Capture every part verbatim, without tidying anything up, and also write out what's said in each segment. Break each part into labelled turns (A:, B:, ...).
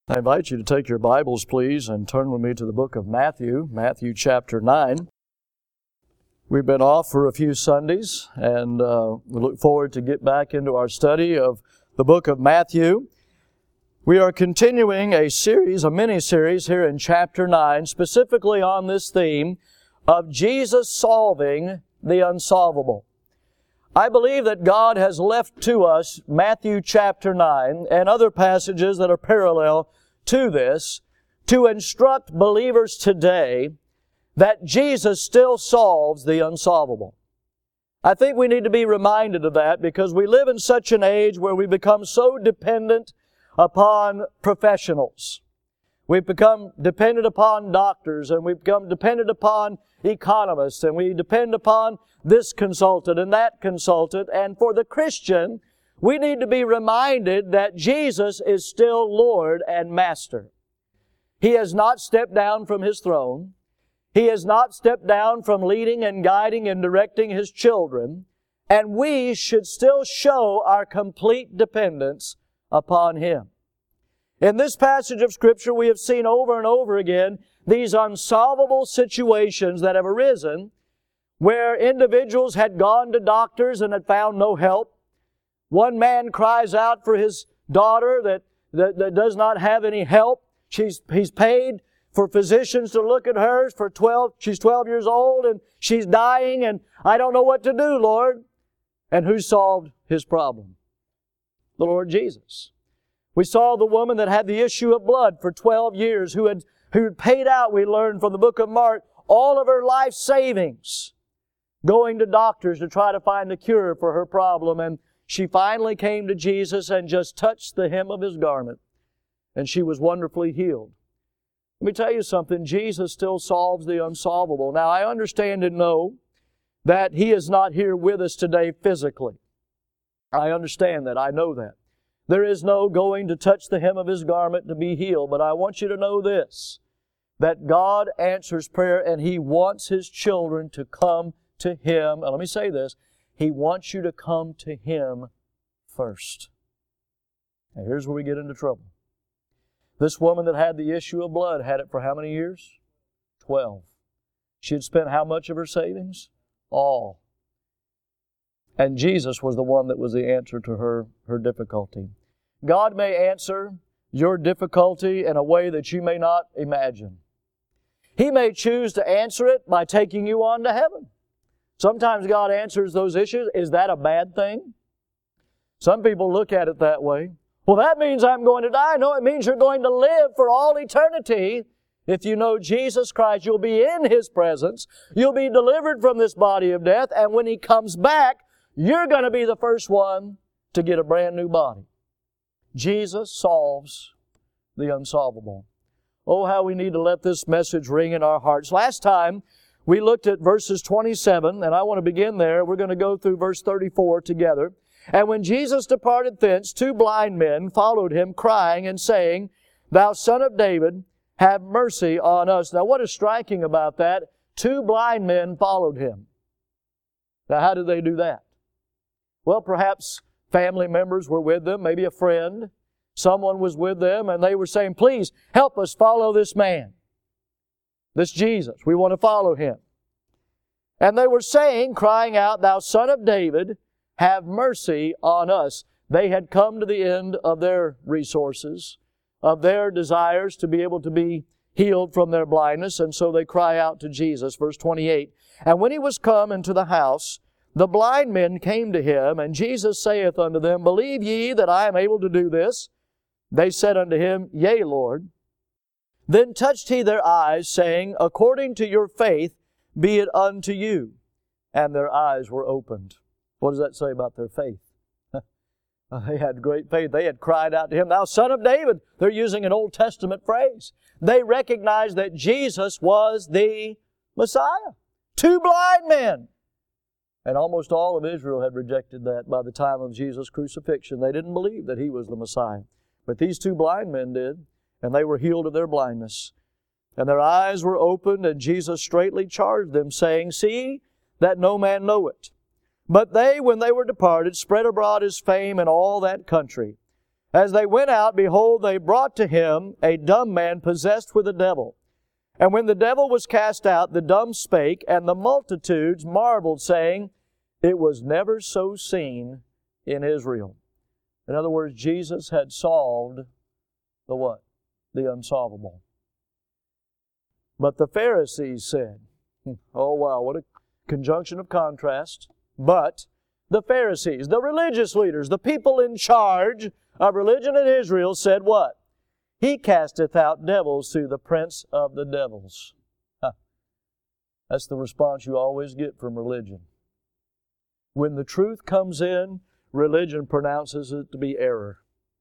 A: I invite you to take your Bibles, please, and turn with me to the book of Matthew, Matthew chapter nine. We've been off for a few Sundays, and uh, we look forward to get back into our study of the book of Matthew. We are continuing a series, a mini-series here in chapter nine, specifically on this theme of Jesus solving the unsolvable. I believe that God has left to us Matthew chapter nine and other passages that are parallel to this to instruct believers today that Jesus still solves the unsolvable. I think we need to be reminded of that because we live in such an age where we become so dependent upon professionals. We've become dependent upon doctors, and we've become dependent upon economists, and we depend upon this consultant and that consultant. And for the Christian, we need to be reminded that Jesus is still Lord and Master. He has not stepped down from His throne. He has not stepped down from leading and guiding and directing His children. And we should still show our complete dependence upon Him. In this passage of Scripture, we have seen over and over again these unsolvable situations that have arisen where individuals had gone to doctors and had found no help. One man cries out for his daughter that, that, that does not have any help. She's, he's paid for physicians to look at her for twelve, she's twelve years old and she's dying and I don't know what to do, Lord. And who solved his problem? The Lord Jesus. We saw the woman that had the issue of blood for twelve years who had, who had paid out, we learned from the book of Mark, all of her life savings, going to doctors to try to find a cure for her problem. And she finally came to Jesus and just touched the hem of His garment. And she was wonderfully healed. Let me tell you something. Jesus still solves the unsolvable. Now, I understand and know that He is not here with us today physically. I understand that. I know that. There is no going to touch the hem of His garment to be healed. But I want you to know this, that God answers prayer and He wants His children to come to Him. Now let me say this. He wants you to come to Him first. And here's where we get into trouble. This woman that had the issue of blood had it for how many years? Twelve. She had spent how much of her savings? All. And Jesus was the one that was the answer to her, her difficulty. God may answer your difficulty in a way that you may not imagine. He may choose to answer it by taking you on to heaven. Sometimes God answers those issues. Is that a bad thing? Some people look at it that way. Well, that means I'm going to die. No, it means you're going to live for all eternity. If you know Jesus Christ, you'll be in His presence. You'll be delivered from this body of death. And when He comes back, you're going to be the first one to get a brand new body. Jesus solves the unsolvable. Oh, how we need to let this message ring in our hearts. Last time, we looked at verses twenty-seven, and I want to begin there. We're going to go through verse thirty-four together. And when Jesus departed thence, two blind men followed Him, crying and saying, Thou Son of David, have mercy on us. Now, what is striking about that? Two blind men followed Him. Now, how did they do that? Well, perhaps family members were with them, maybe a friend. Someone was with them, and they were saying, Please, help us follow this man, this Jesus. We want to follow Him. And they were saying, crying out, Thou Son of David, have mercy on us. They had come to the end of their resources, of their desires to be able to be healed from their blindness, and so they cry out to Jesus. Verse twenty-eight, And when He was come into the house, the blind men came to Him, and Jesus saith unto them, Believe ye that I am able to do this? They said unto Him, Yea, Lord. Then touched He their eyes, saying, According to your faith be it unto you. And their eyes were opened. What does that say about their faith? They had great faith. They had cried out to Him, Thou Son of David. They're using an Old Testament phrase. They recognized that Jesus was the Messiah. Two blind men. And almost all of Israel had rejected that by the time of Jesus' crucifixion. They didn't believe that He was the Messiah. But these two blind men did, and they were healed of their blindness. And their eyes were opened, and Jesus straightly charged them, saying, See that no man know it. But they, when they were departed, spread abroad His fame in all that country. As they went out, behold, they brought to him a dumb man possessed with a devil. And when the devil was cast out, the dumb spake, and the multitudes marveled, saying, It was never so seen in Israel. In other words, Jesus had solved the what? The unsolvable. But the Pharisees said, oh wow, what a conjunction of contrast. But the Pharisees, the religious leaders, the people in charge of religion in Israel said what? He casteth out devils through the prince of the devils. Huh. That's the response you always get from religion. When the truth comes in, religion pronounces it to be error.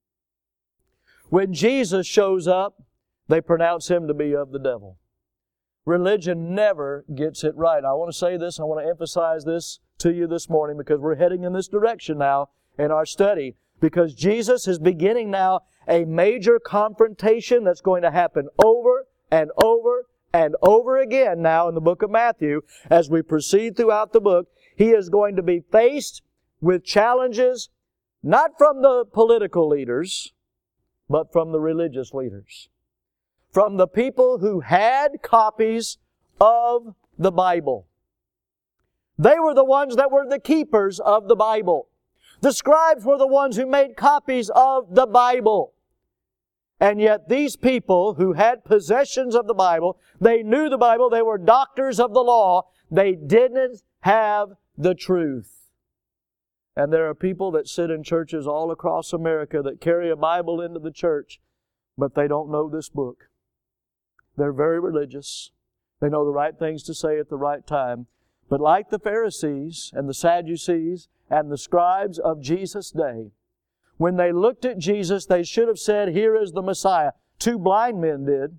A: When Jesus shows up, they pronounce Him to be of the devil. Religion never gets it right. I want to say this, I want to emphasize this to you this morning because we're heading in this direction now in our study. Because Jesus is beginning now a major confrontation that's going to happen over and over and over again now in the book of Matthew. As we proceed throughout the book, He is going to be faced with challenges not from the political leaders, but from the religious leaders. From the people who had copies of the Bible. They were the ones that were the keepers of the Bible. The scribes were the ones who made copies of the Bible. And yet these people who had possessions of the Bible, they knew the Bible, they were doctors of the law, they didn't have the truth. And there are people that sit in churches all across America that carry a Bible into the church, but they don't know this book. They're very religious. They know the right things to say at the right time. But like the Pharisees and the Sadducees and the scribes of Jesus' day, when they looked at Jesus, they should have said, Here is the Messiah. Two blind men did.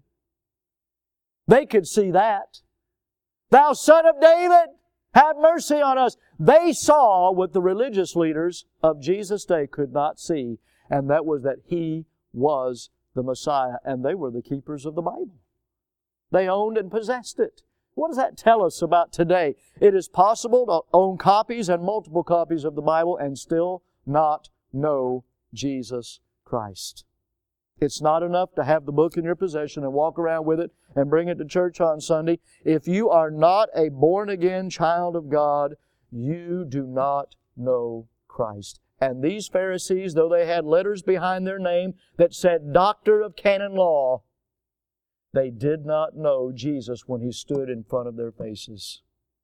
A: They could see that. Thou Son of David, have mercy on us. They saw what the religious leaders of Jesus' day could not see, and that was that He was the Messiah, and they were the keepers of the Bible. They owned and possessed it. What does that tell us about today? It is possible to own copies and multiple copies of the Bible and still not know Jesus Christ. It's not enough to have the book in your possession and walk around with it and bring it to church on Sunday. If you are not a born-again child of God, you do not know Christ. And these Pharisees, though they had letters behind their name that said Doctor of Canon Law, they did not know Jesus when He stood in front of their faces.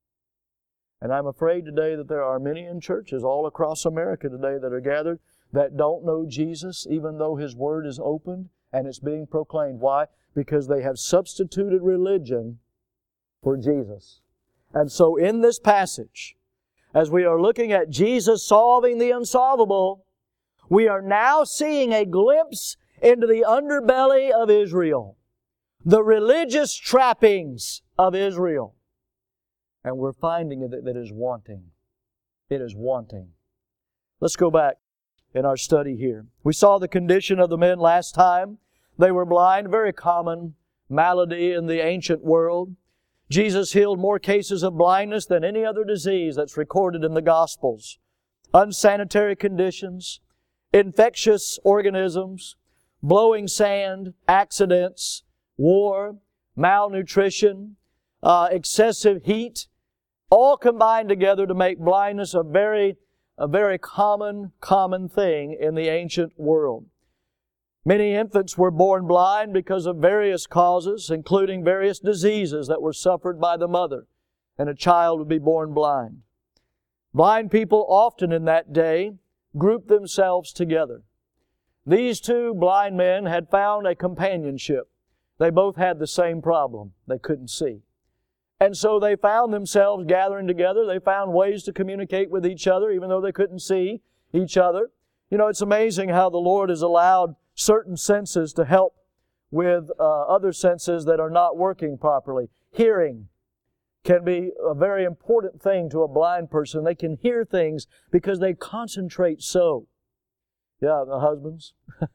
A: And I'm afraid today that there are many in churches all across America today that are gathered that don't know Jesus, even though His Word is opened and it's being proclaimed. Why? Because they have substituted religion for Jesus. And so in this passage, as we are looking at Jesus solving the unsolvable, we are now seeing a glimpse into the underbelly of Israel. The religious trappings of Israel. And we're finding that it is wanting. It is wanting. Let's go back in our study here. We saw the condition of the men last time. They were blind, very common malady in the ancient world. Jesus healed more cases of blindness than any other disease that's recorded in the Gospels. Unsanitary conditions, infectious organisms, blowing sand, accidents, war, malnutrition, uh, excessive heat, all combined together to make blindness a very, a very common, common thing in the ancient world. Many infants were born blind because of various causes, including various diseases that were suffered by the mother, and a child would be born blind. Blind people often in that day grouped themselves together. These two blind men had found a companionship. They both had the same problem. They couldn't see. And so they found themselves gathering together. They found ways to communicate with each other, even though they couldn't see each other. You know, it's amazing how the Lord has allowed certain senses to help with uh, other senses that are not working properly. Hearing can be a very important thing to a blind person. They can hear things because they concentrate so. Yeah, the husbands.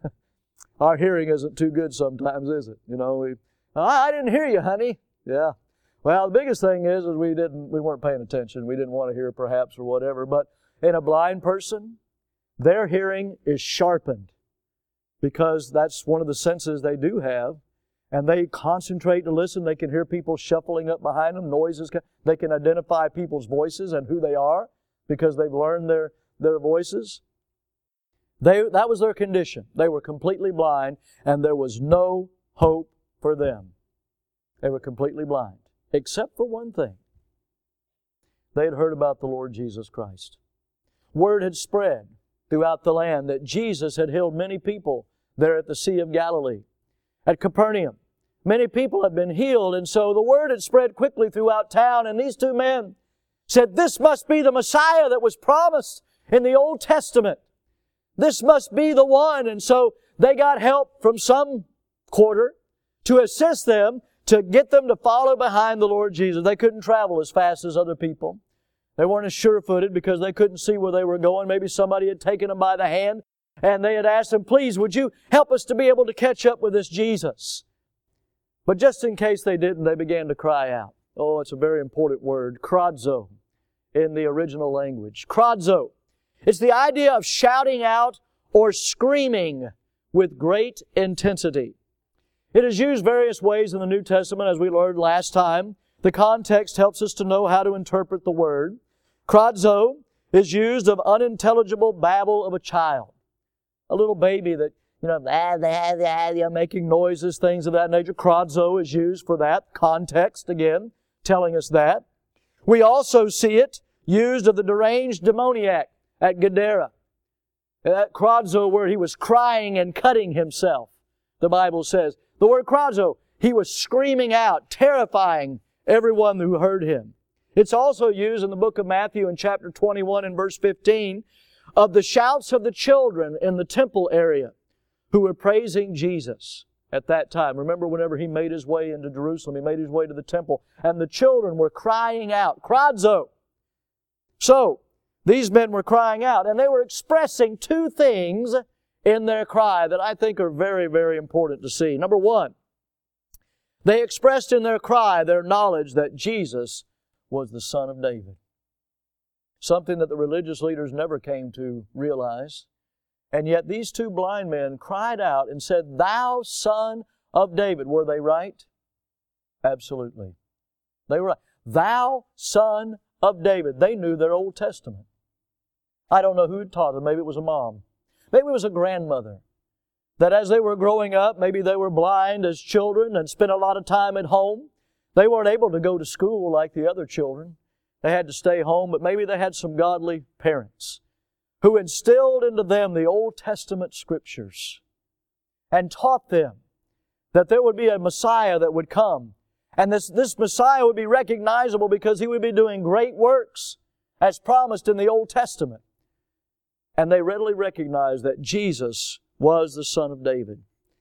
A: Our hearing isn't too good sometimes, is it? You know, we, I didn't hear you, honey. Yeah. Well, the biggest thing is, is we didn't, we weren't paying attention. We didn't want to hear perhaps or whatever. But in a blind person, their hearing is sharpened. because that's one of the senses they do have. And they concentrate to listen. They can hear people shuffling up behind them, noises. They can identify people's voices and who they are because they've learned their, their voices. They, that was their condition. They were completely blind, and there was no hope for them. They were completely blind, except for one thing. They had heard about the Lord Jesus Christ. Word had spread throughout the land that Jesus had healed many people there at the Sea of Galilee. At Capernaum, many people had been healed, and so the word had spread quickly throughout town, and these two men said, "This must be the Messiah that was promised in the Old Testament. This must be the one." And so they got help from some quarter to assist them, to get them to follow behind the Lord Jesus. They couldn't travel as fast as other people. They weren't as sure-footed because they couldn't see where they were going. Maybe somebody had taken them by the hand, and they had asked them, "Please, would you help us to be able to catch up with this Jesus?" But just in case they didn't, they began to cry out. Oh, it's a very important word, kradzo, in the original language. Kradzo. It's the idea of shouting out or screaming with great intensity. It is used various ways in the New Testament, as we learned last time. The context helps us to know how to interpret the word. Kradzo is used of unintelligible babble of a child. A little baby that, you know, blah, blah, blah, blah, making noises, things of that nature. Kradzo is used for that. Context, again, telling us that. We also see it used of the deranged demoniac at Gadara. That kradzo where he was crying and cutting himself, the Bible says. The word kradzo, he was screaming out, terrifying everyone who heard him. It's also used in the book of Matthew in chapter twenty-one and verse fifteen of the shouts of the children in the temple area who were praising Jesus at that time. Remember whenever He made His way into Jerusalem, He made His way to the temple, and the children were crying out, kradzo. So, these men were crying out, and they were expressing two things in their cry that I think are very, very important to see. Number one, they expressed in their cry their knowledge that Jesus was the Son of David. Something that the religious leaders never came to realize. And yet these two blind men cried out and said, "Thou Son of David." Were they right? Absolutely. They were right. "Thou Son of David." They knew their Old Testament. I don't know who had taught them. Maybe it was a mom. Maybe it was a grandmother. That as they were growing up, maybe they were blind as children and spent a lot of time at home. They weren't able to go to school like the other children. They had to stay home, but maybe they had some godly parents who instilled into them the Old Testament Scriptures and taught them that there would be a Messiah that would come. And this, this Messiah would be recognizable because He would be doing great works as promised in the Old Testament. And they readily recognized that Jesus was the Son of David.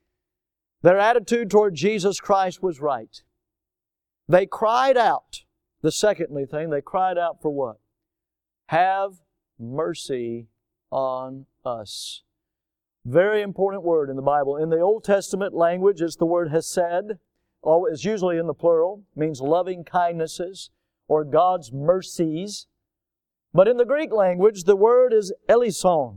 A: Their attitude toward Jesus Christ was right. They cried out. The secondly thing, they cried out for what? Have mercy on us. Very important word in the Bible. In the Old Testament language, it's the word hesed. It's usually in the plural. It means loving kindnesses or God's mercies. But in the Greek language, the word is elison.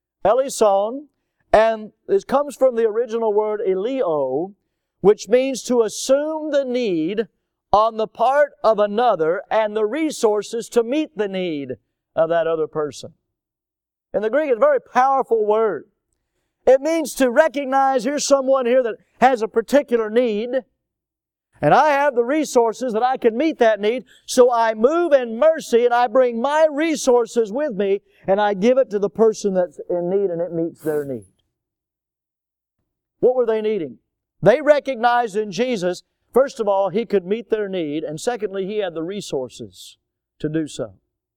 A: Elison, and it comes from the original word elio, which means to assume the need on the part of another and the resources to meet the need of that other person. In the Greek, it's a very powerful word. It means to recognize here's someone here that has a particular need, and I have the resources that I can meet that need, so I move in mercy and I bring my resources with me and I give it to the person that's in need and it meets their need. What were they needing? They recognized in Jesus, first of all, He could meet their need, and secondly, He had the resources to do so.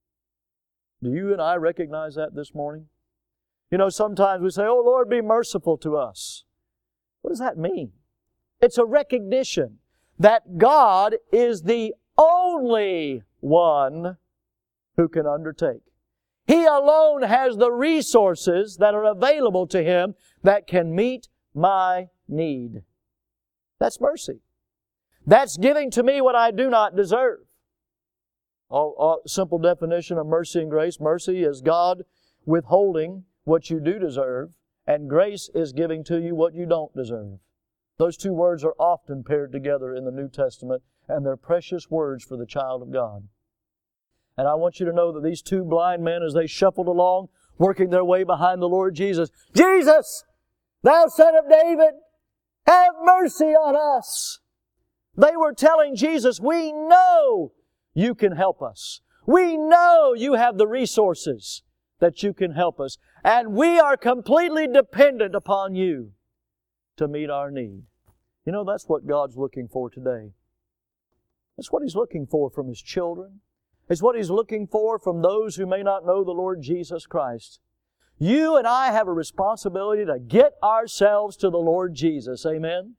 A: Do you and I recognize that this morning? You know, sometimes we say, "Oh, Lord, be merciful to us." What does that mean? It's a recognition that God is the only one who can undertake. He alone has the resources that are available to Him that can meet my need. That's mercy. That's giving to me what I do not deserve. All, all, simple definition of mercy and grace. Mercy is God withholding what you do deserve, And grace is giving to you what you don't deserve. Those two words are often paired together in the New Testament, and they're precious words for the child of God. And I want you to know that these two blind men, as they shuffled along, working their way behind the Lord Jesus, Jesus, thou Son of David, have mercy on us. They were telling Jesus, we know you can help us. We know you have the resources that you can help us. And we are completely dependent upon you to meet our need. You know, that's what God's looking for today. That's what He's looking for from His children. It's what He's looking for from those who may not know the Lord Jesus Christ. You and I have a responsibility to get ourselves to the Lord Jesus. Amen?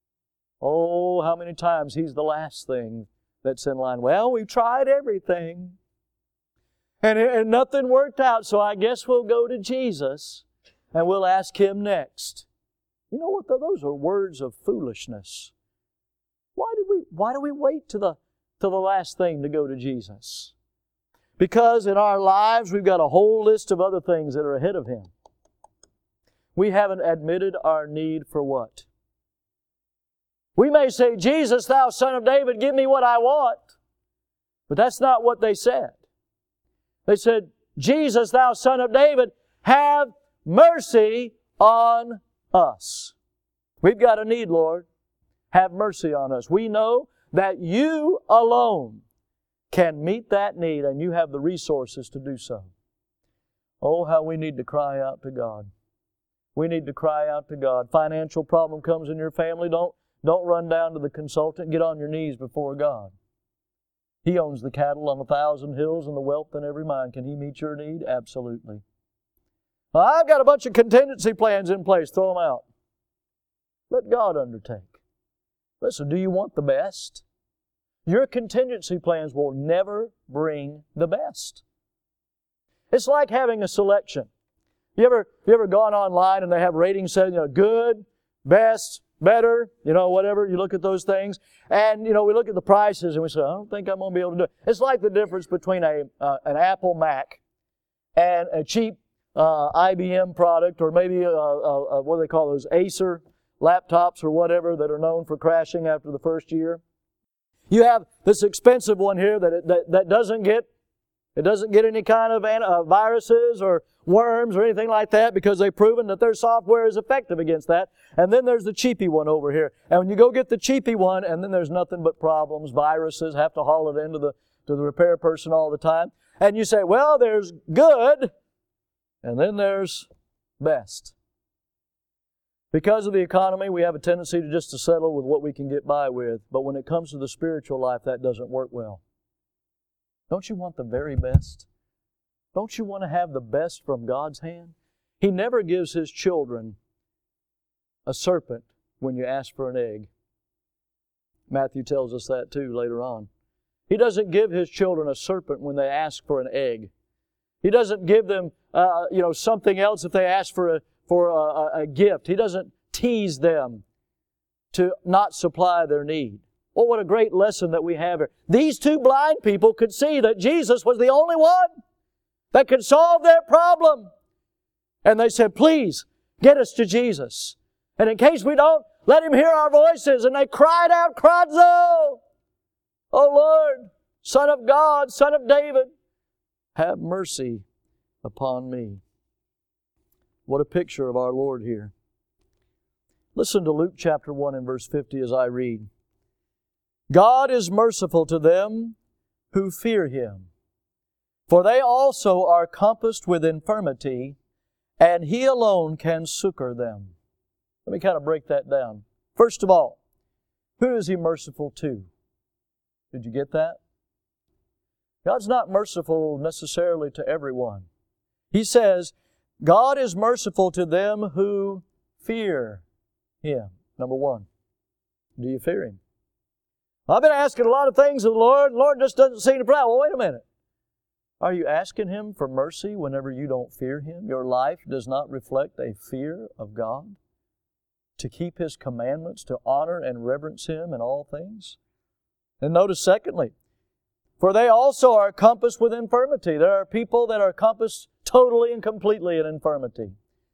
A: Oh, how many times He's the last thing that's in line. Well, we've tried everything. And, and nothing worked out, so I guess we'll go to Jesus and we'll ask Him next. You know what? Those are words of foolishness. Why did we, why do we wait to the, to the last thing to go to Jesus? Because in our lives we've got a whole list of other things that are ahead of Him. We haven't admitted our need for what? We may say, Jesus, thou Son of David, give me what I want. But that's not what they said. They said, Jesus, thou Son of David, have mercy on us. We've got a need, Lord. Have mercy on us. We know that you alone can meet that need, and you have the resources to do so. Oh, how we need to cry out to God. We need to cry out to God. Financial problem comes in your family, don't, don't run down to the consultant. Get on your knees before God. He owns the cattle on a thousand hills and the wealth in every mine. Can He meet your need? Absolutely. Well, I've got a bunch of contingency plans in place. Throw them out. Let God undertake. Listen, do you want the best? Your contingency plans will never bring the best. It's like having a selection. You ever, you ever gone online and they have ratings saying, you know, good, best, better, you know, whatever. You look at those things. And, you know, we look at the prices and we say, I don't think I'm going to be able to do it. It's like the difference between a uh, an Apple Mac and a cheap uh, I B M product, or maybe, a, a, a, what do they call those, Acer laptops or whatever that are known for crashing after the first year. You have this expensive one here that, it, that, that doesn't get It doesn't get any kind of uh, viruses or worms or anything like that, because they've proven that their software is effective against that. And then there's the cheapy one over here. And when you go get the cheapy one, and then there's nothing but problems, viruses, have to haul it into the, to the repair person all the time. And you say, well, there's good, and then there's best. Because of the economy, we have a tendency to just to settle with what we can get by with. But when it comes to the spiritual life, that doesn't work well. Don't you want the very best? Don't you want to have the best from God's hand? He never gives His children a serpent when you ask for an egg. Matthew tells us that too later on. He doesn't give His children a serpent when they ask for an egg. He doesn't give them uh, you know, something else if they ask for a, for a, a gift. He doesn't tease them to not supply their need. Oh, what a great lesson that we have here. These two blind people could see that Jesus was the only one that could solve their problem. And they said, please, get us to Jesus. And in case we don't, let Him hear our voices. And they cried out, Kradzo! Oh Lord, Son of God, Son of David, have mercy upon me. What a picture of our Lord here. Listen to Luke chapter one and verse fifty as I read. God is merciful to them who fear Him, for they also are compassed with infirmity, and He alone can succor them. Let me kind of break that down. First of all, who is He merciful to? Did you get that? God's not merciful necessarily to everyone. He says, God is merciful to them who fear Him. Number one, do you fear Him? I've been asking a lot of things of the Lord, and the Lord just doesn't seem to pray. Well, wait a minute. Are you asking Him for mercy whenever you don't fear Him? Your life does not reflect a fear of God? To keep His commandments, to honor and reverence Him in all things? And notice secondly, for they also are compassed with infirmity. There are people that are compassed totally and completely in infirmity.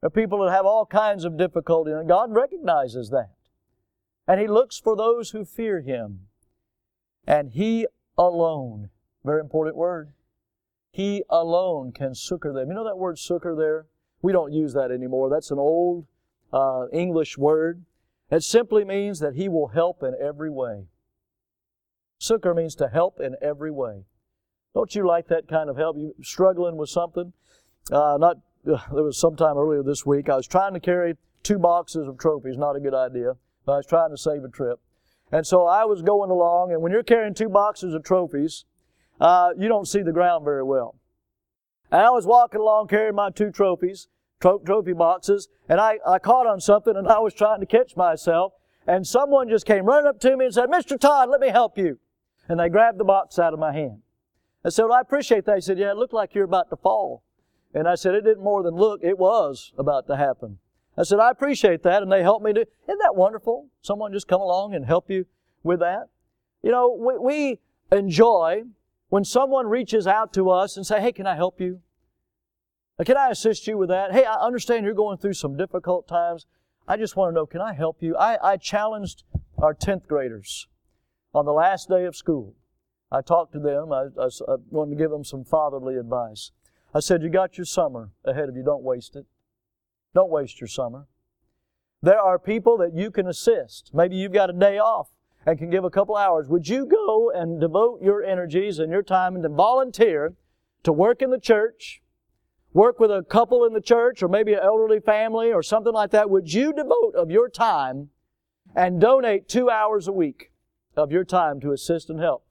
A: There are people that have all kinds of difficulty, and God recognizes that. And He looks for those who fear Him. And He alone, very important word, He alone can succor them. You know that word succor there? We don't use that anymore. That's an old uh, English word. It simply means that He will help in every way. Succor means to help in every way. Don't you like that kind of help? You struggling with something? Uh, not. Uh, there was sometime earlier this week, I was trying to carry two boxes of trophies. Not a good idea. But I was trying to save a trip. And so I was going along, and when you're carrying two boxes of trophies, uh, you don't see the ground very well. And I was walking along carrying my two trophies, tro- trophy boxes, and I, I caught on something, and I was trying to catch myself, and someone just came running up to me and said, "Mister Todd, let me help you." And they grabbed the box out of my hand. I said, "Well, I appreciate that." He said, "Yeah, it looked like you're about to fall." And I said, "It didn't more than look, it was about to happen." I said, "I appreciate that," and they helped me to. Isn't that wonderful? Someone just come along and help you with that. You know, we, we enjoy when someone reaches out to us and say, "Hey, can I help you? Can I assist you with that? Hey, I understand you're going through some difficult times. I just want to know, can I help you?" I, I challenged our tenth graders on the last day of school. I talked to them. I, I, I wanted to give them some fatherly advice. I said, "You got your summer ahead of you. Don't waste it. Don't waste your summer. There are people that you can assist. Maybe you've got a day off and can give a couple hours. Would you go and devote your energies and your time and to volunteer to work in the church, work with a couple in the church or maybe an elderly family or something like that? Would you devote of your time and donate two hours a week of your time to assist and help?"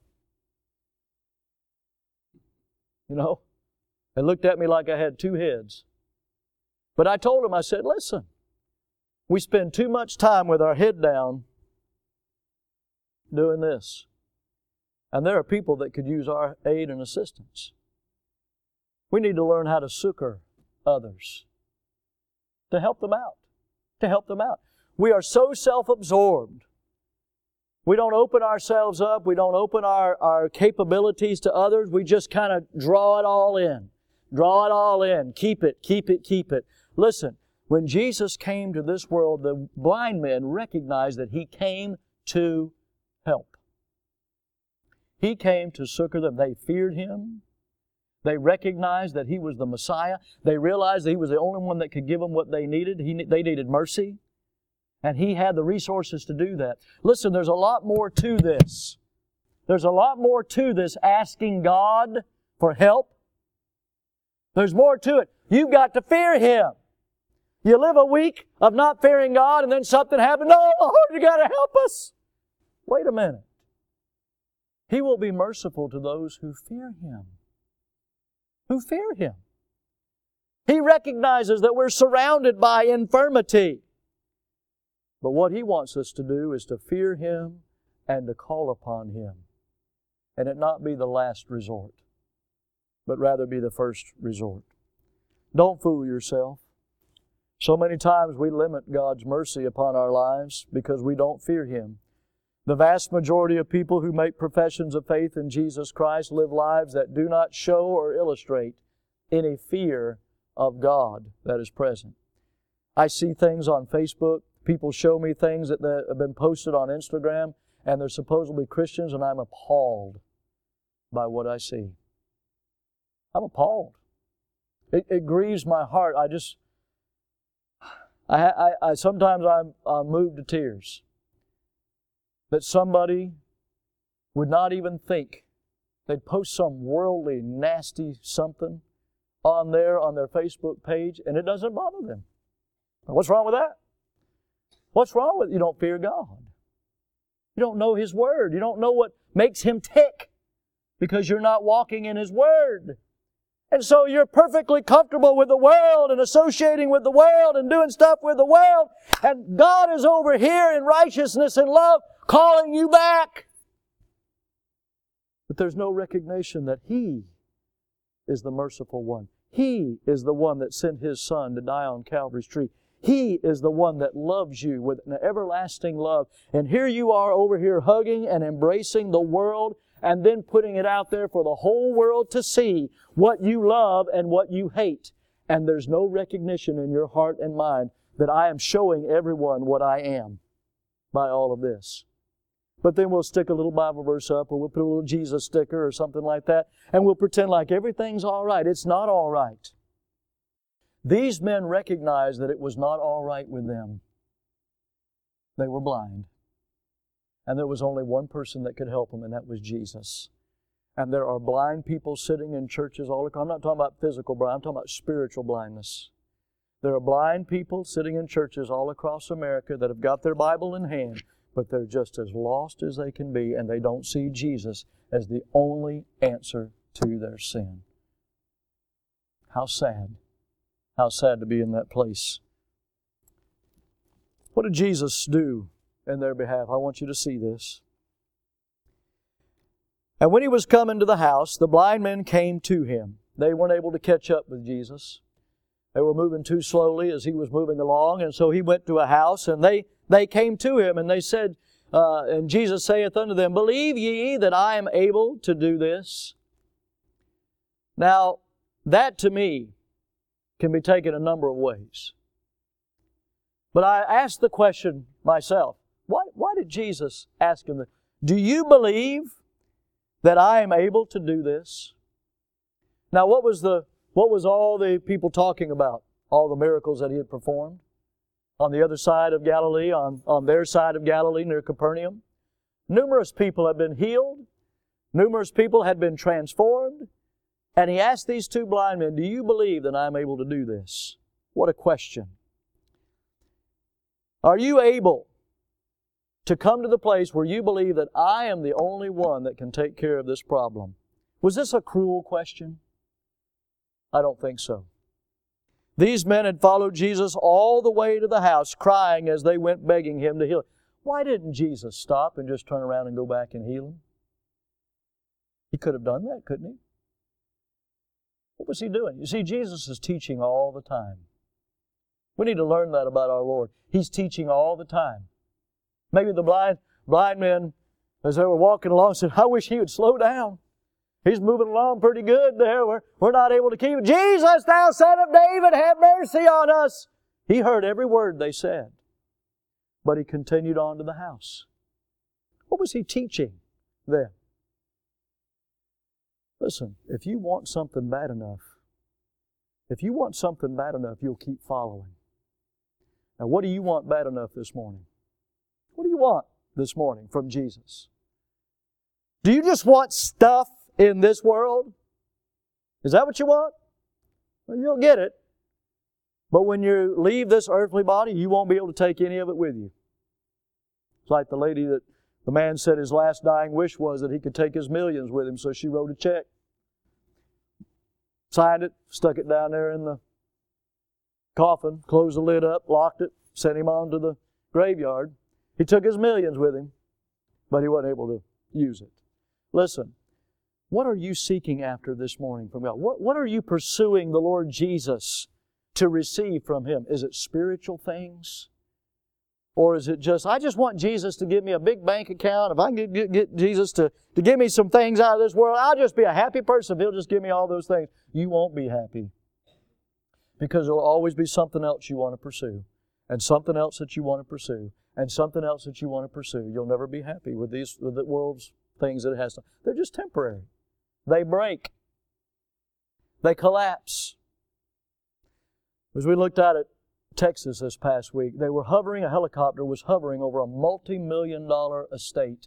A: You know, they looked at me like I had two heads. But I told them, I said, "Listen, we spend too much time with our head down doing this. And there are people that could use our aid and assistance. We need to learn how to succor others, to help them out, to help them out. We are so self-absorbed. We don't open ourselves up. We don't open our, our capabilities to others. We just kind of draw it all in. Draw it all in. Keep it, keep it, keep it. Listen, when Jesus came to this world, the blind men recognized that He came to help. He came to succor them. They feared Him. They recognized that He was the Messiah. They realized that He was the only one that could give them what they needed. He, they needed mercy. And He had the resources to do that. Listen, there's a lot more to this. There's a lot more to this asking God for help. There's more to it. You've got to fear Him. You live a week of not fearing God and then something happens. "No, Lord, you got to help us." Wait a minute. He will be merciful to those who fear Him. Who fear Him. He recognizes that we're surrounded by infirmity. But what He wants us to do is to fear Him and to call upon Him. And it not be the last resort, but rather be the first resort. Don't fool yourself. So many times we limit God's mercy upon our lives because we don't fear Him. The vast majority of people who make professions of faith in Jesus Christ live lives that do not show or illustrate any fear of God that is present. I see things on Facebook. People show me things that have been posted on Instagram, and they're supposedly Christians, and I'm appalled by what I see. I'm appalled. It, it grieves my heart. I just, I, I, I sometimes I'm, I'm moved to tears that somebody would not even think they'd post some worldly, nasty something on there on their Facebook page, and it doesn't bother them. What's wrong with that? What's wrong with it? You don't fear God. You don't know His Word. You don't know what makes Him tick because you're not walking in His Word. And so you're perfectly comfortable with the world and associating with the world and doing stuff with the world. And God is over here in righteousness and love calling you back. But there's no recognition that He is the merciful one. He is the one that sent His Son to die on Calvary's tree. He is the one that loves you with an everlasting love. And here you are over here hugging and embracing the world and then putting it out there for the whole world to see what you love and what you hate. and there's no recognition in your heart and mind that I am showing everyone what I am by all of this. But then we'll stick a little Bible verse up, or we'll put a little Jesus sticker or something like that, and we'll pretend like everything's all right. It's not all right. These men recognized that it was not all right with them. They were blind. And there was only one person that could help them, and that was Jesus. And there are blind people sitting in churches all across. I'm not talking about physical blind, I'm talking about spiritual blindness. There are blind people sitting in churches all across America that have got their Bible in hand, but they're just as lost as they can be, and they don't see Jesus as the only answer to their sin. How sad. How sad to be in that place. What did Jesus do in their behalf? I want you to see this. And when He was come into the house, the blind men came to Him. They weren't able to catch up with Jesus. They were moving too slowly as He was moving along, and so He went to a house, and they, they came to Him, and they said, uh, and Jesus saith unto them, Believe ye that I am able to do this? Now, that to me can be taken a number of ways. But I asked the question myself, why, why did Jesus ask Him that? Do you believe that I am able to do this? Now, what was the what was all the people talking about? All the miracles that He had performed on the other side of Galilee, on, on their side of Galilee near Capernaum. Numerous people had been healed. Numerous people had been transformed. And He asked these two blind men, do you believe that I am able to do this? What a question. Are you able to come to the place where you believe that I am the only one that can take care of this problem? Was this a cruel question? I don't think so. These men had followed Jesus all the way to the house, crying as they went begging Him to heal. Why didn't Jesus stop and just turn around and go back and heal them? He could have done that, couldn't He? What was He doing? You see, Jesus is teaching all the time. We need to learn that about our Lord. He's teaching all the time. Maybe the blind, blind men, as they were walking along, said, I wish He would slow down. He's moving along pretty good there. We're, we're not able to keep it. Jesus, thou Son of David, have mercy on us. He heard every word they said. But He continued on to the house. What was He teaching then? Listen, if you want something bad enough, if you want something bad enough, you'll keep following. Now, what do you want bad enough this morning? What do you want this morning from Jesus? Do you just want stuff in this world? Is that what you want? Well, you'll get it. But when you leave this earthly body, you won't be able to take any of it with you. It's like the lady that the man said his last dying wish was that he could take his millions with him, so she wrote a check, signed it, stuck it down there in the coffin, closed the lid up, locked it, sent him on to the graveyard. He took his millions with him, but he wasn't able to use it. Listen, what are you seeking after this morning from God? What, what are you pursuing the Lord Jesus to receive from Him? Is it spiritual things? Or is it just, I just want Jesus to give me a big bank account. If I can get, get, get Jesus to, to give me some things out of this world, I'll just be a happy person if He'll just give me all those things. You won't be happy. Because there will always be something else you want to pursue. And something else that you want to pursue. And something else that you want to pursue. You'll never be happy with these with the world's things that it has to. They're just temporary. They break. They collapse. As we looked at it, Texas this past week, they were hovering, a helicopter was hovering over a multi-million dollar estate.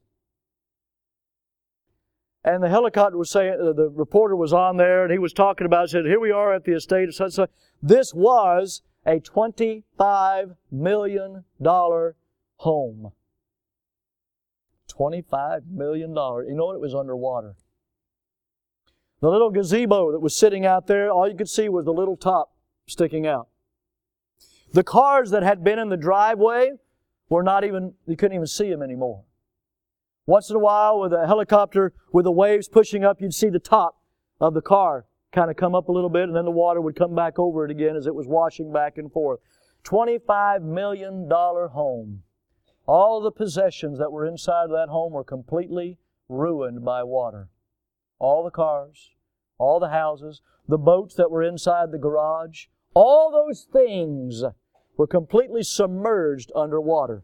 A: And the helicopter was saying, uh, the reporter was on there and he was talking about it, said, here we are at the estate of such and such. This was a twenty-five million dollar home. twenty-five million dollars. You know what? It was underwater. The little gazebo that was sitting out there, all you could see was the little top sticking out. The cars that had been in the driveway were not even, you couldn't even see them anymore. Once in a while, with a helicopter, with the waves pushing up, you'd see the top of the car kind of come up a little bit, and then the water would come back over it again as it was washing back and forth. twenty-five million dollar home. All the possessions that were inside of that home were completely ruined by water. All the cars, all the houses, the boats that were inside the garage, All those things were completely submerged underwater.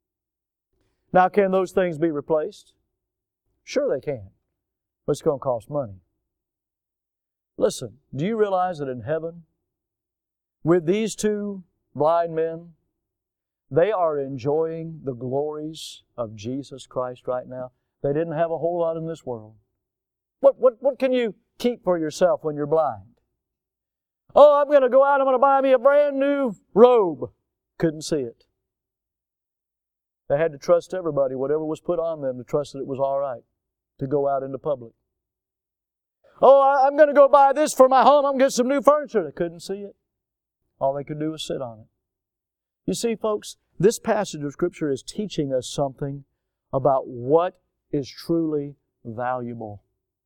A: Now, can those things be replaced? Sure they can. But it's going to cost money. Listen, do you realize that in heaven, with these two blind men, they are enjoying the glories of Jesus Christ right now? They didn't have a whole lot in this world. What, what, what can you keep for yourself when you're blind? Oh, I'm going to go out, I'm going to buy me a brand new robe. Couldn't see it. They had to trust everybody, whatever was put on them, to trust that it was all right to go out into public. Oh, I'm going to go buy this for my home. I'm going to get some new furniture. They couldn't see it. All they could do was sit on it. You see, folks, this passage of Scripture is teaching us something about what is truly valuable.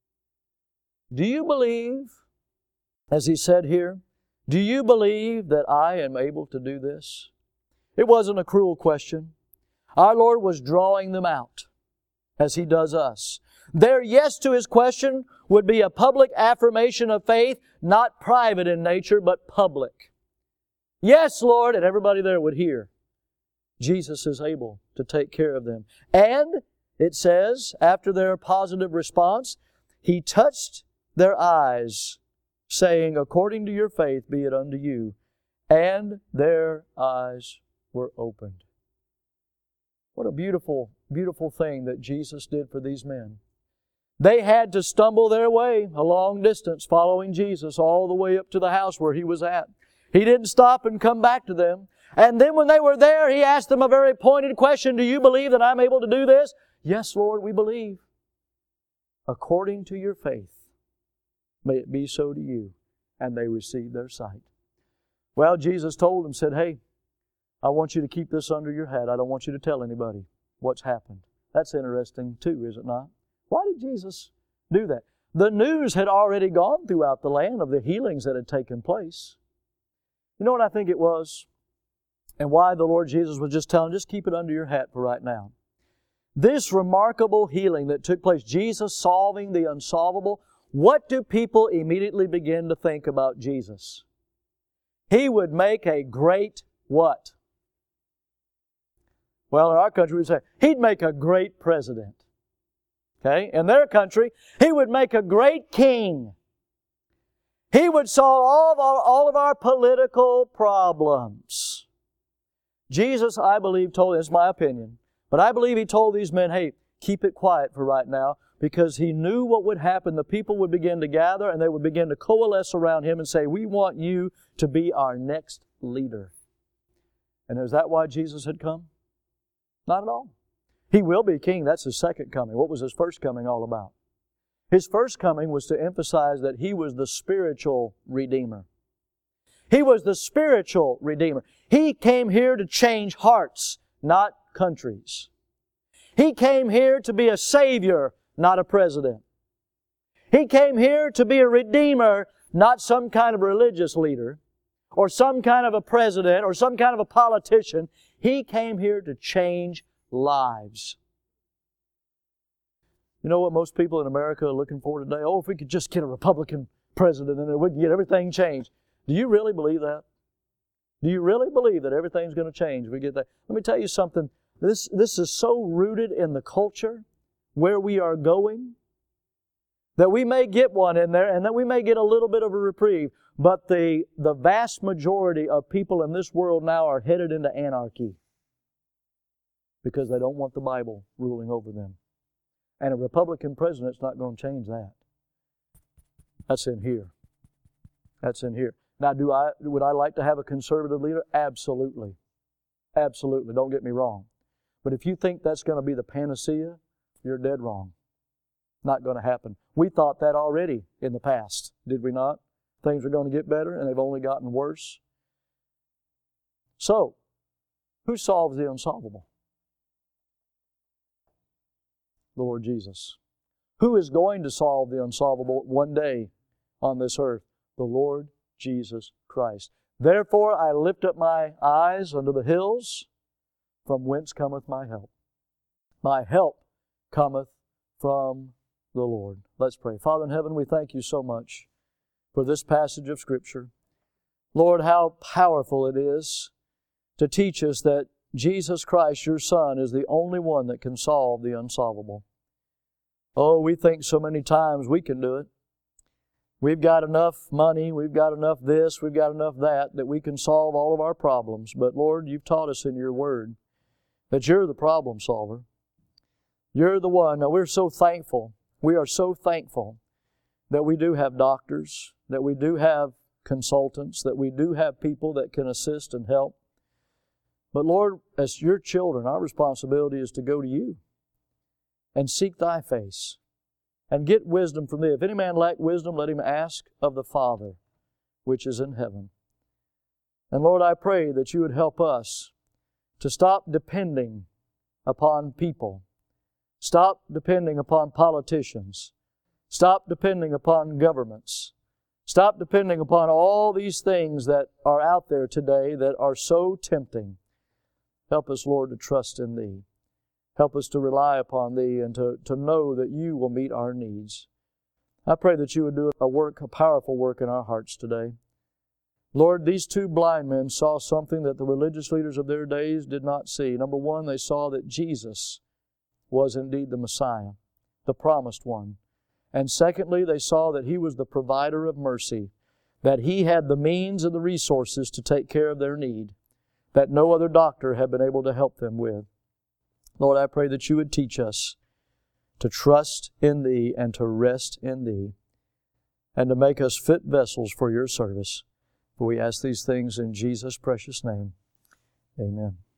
A: Do you believe, as he said here, do you believe that I am able to do this? It wasn't a cruel question. Our Lord was drawing them out, as He does us. Their yes to His question would be a public affirmation of faith, not private in nature, but public. Yes, Lord, and everybody there would hear. Jesus is able to take care of them. And it says, after their positive response, He touched their eyes, saying, according to your faith be it unto you. And their eyes were opened. What a beautiful, beautiful thing that Jesus did for these men. They had to stumble their way a long distance following Jesus all the way up to the house where He was at. He didn't stop and come back to them. And then when they were there, He asked them a very pointed question. Do you believe that I'm able to do this? Yes, Lord, we believe. According to your faith, may it be so to you. And they received their sight. Well, Jesus told them, said, hey, I want you to keep this under your hat. I don't want you to tell anybody what's happened. That's interesting too, is it not? Why did Jesus do that? The news had already gone throughout the land of the healings that had taken place. You know what I think it was? And why the Lord Jesus was just telling, just keep it under your hat for right now. This remarkable healing that took place, Jesus solving the unsolvable, what do people immediately begin to think about Jesus? He would make a great what? Well, in our country we'd say, He'd make a great president. Okay? In their country, He would make a great king. He would solve all of our, all of our political problems. Jesus, I believe, told, it's my opinion, but I believe He told these men, hey, keep it quiet for right now, because He knew what would happen. The people would begin to gather and they would begin to coalesce around Him and say, we want you to be our next leader. And is that why Jesus had come? Not at all. He will be king. That's His second coming. What was His first coming all about? His first coming was to emphasize that He was the spiritual Redeemer. He was the spiritual Redeemer. He came here to change hearts, not countries. He came here to be a Savior, not a president. He came here to be a Redeemer, not some kind of religious leader, or some kind of a president, or some kind of a politician. He came here to change lives. You know what most people in America are looking for today? Oh, if we could just get a Republican president in there, we can get everything changed. Do you really believe that? Do you really believe that everything's going to change if we get that? Let me tell you something. This, this is so rooted in the culture where we are going that we may get one in there and that we may get a little bit of a reprieve. But the, the vast majority of people in this world now are headed into anarchy because they don't want the Bible ruling over them. And a Republican president's not going to change that. That's in here. That's in here. Now, do I would I like to have a conservative leader? Absolutely. Absolutely. Don't get me wrong. But if you think that's going to be the panacea, you're dead wrong. Not going to happen. We thought that already in the past, did we not? Things are going to get better, and they've only gotten worse. So, who solves the unsolvable? The Lord Jesus. Who is going to solve the unsolvable one day on this earth? The Lord Jesus Christ. Therefore I lift up my eyes unto the hills, from whence cometh my help. My help cometh from the Lord. Let's pray. Father in heaven, we thank You so much for this passage of Scripture. Lord, how powerful it is to teach us that Jesus Christ, your Son, is the only one that can solve the unsolvable. Oh, we think so many times we can do it. We've got enough money, we've got enough this, we've got enough that, that we can solve all of our problems. But Lord, you've taught us in your Word that you're the problem solver. You're the one. Now, we're so thankful. We are so thankful that we do have doctors, that we do have consultants, that we do have people that can assist and help. But Lord, as your children, our responsibility is to go to you and seek thy face and get wisdom from thee. If any man lack wisdom, let him ask of the Father which is in heaven. And Lord, I pray that you would help us to stop depending upon people. Stop depending upon politicians. Stop depending upon governments. Stop depending upon all these things that are out there today that are so tempting. Help us, Lord, to trust in thee. Help us to rely upon thee and to, to know that you will meet our needs. I pray that you would do a work, a powerful work in our hearts today. Lord, these two blind men saw something that the religious leaders of their days did not see. Number one, they saw that Jesus was indeed the Messiah, the promised one. And secondly, they saw that He was the provider of mercy, that He had the means and the resources to take care of their need, that no other doctor had been able to help them with. Lord, I pray that you would teach us to trust in thee and to rest in thee, and to make us fit vessels for your service. For we ask these things in Jesus' precious name. Amen.